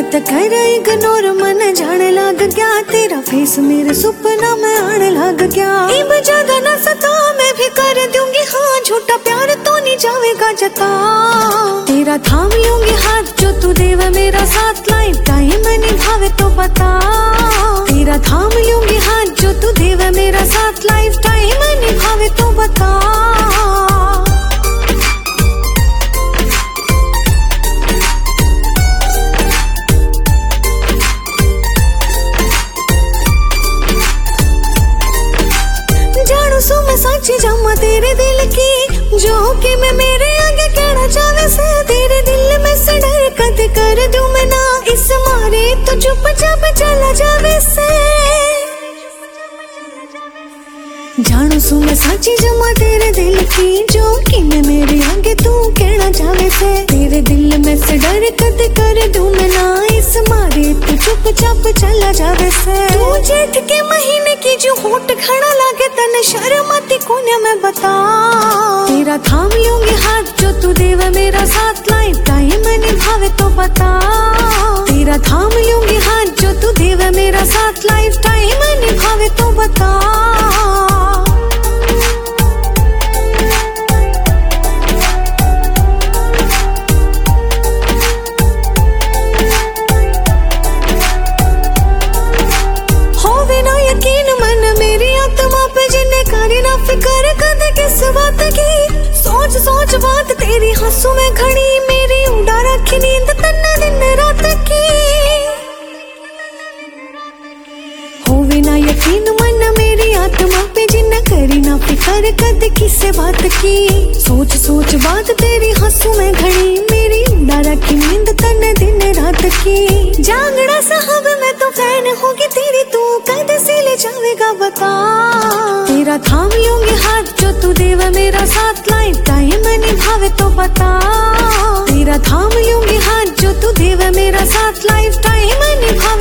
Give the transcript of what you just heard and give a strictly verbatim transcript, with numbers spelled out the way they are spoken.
मत कर इग्नोर, मन जाने लग गया तेरा फेस मेरे सपना में आने लग गया। इब ज्यादा न सता, मैं भी कर दूंगी हाँ, झूठा प्यार तो नहीं जाएगा जता। तेरा थाम लूंगी हाथ जो तू देवे मेरा साथ, लाइफ टाइम निभावे तो बता। तेरा थाम लूंगी हाथ जो तू देवे मेरा साथ, लाइफ टाइम निभावे तो बता। साची जमा तेरे दिल की, जो कि मैं मेरे आगे कहना चाहे से। तेरे दिल में से डर कद कर दूं मैं ना, इस मारे तो चुपचाप चला जावे से। जानू सू मैं साची जमा तेरे दिल की, जो कि मैं मेरे आगे तू कहना चाहे से। तेरे दिल में से डर कद कर दूं मैं ना, इस मारे तो चुपचाप चला जावे से। तू जेठ के महीने की जो होठ खड़ा लागे, तने शर्म आती कोने में बता। तेरा थाम लूंगी हाथ जो तू देवे मेरा साथ, लाइफ टाइम निभावे तो बता। तेरा थाम लूंगी हाथ जो तू देवे मेरा साथ, लाइफ टाइम निभावे तो बता। फिकर कद किस बात की, सोच सोच बात तेरी हंसू में खड़ी, मेरी उड़ा रखी नींद तन्ने दिन रात की। होवे ना यकीन मन मेरी आत्मा पे, जिन्ना करी ना फिकर कद किस बात की। सोच सोच बात तेरी हंसू में खड़ी, मेरी उड़ा रखी नींद तन्ने दिन रात की। जागड़ा साहब मैं तो फैन होगी तेरी, तू कद से ले जाएगा बता। तेरा थाम लूंगी हाथ जो तू देवे मेरा साथ, लाइफ टाइम निभावे तो बता। तेरा थाम लूंगी हाथ जो तू देवे मेरा साथ, लाइफ टाइम निभावे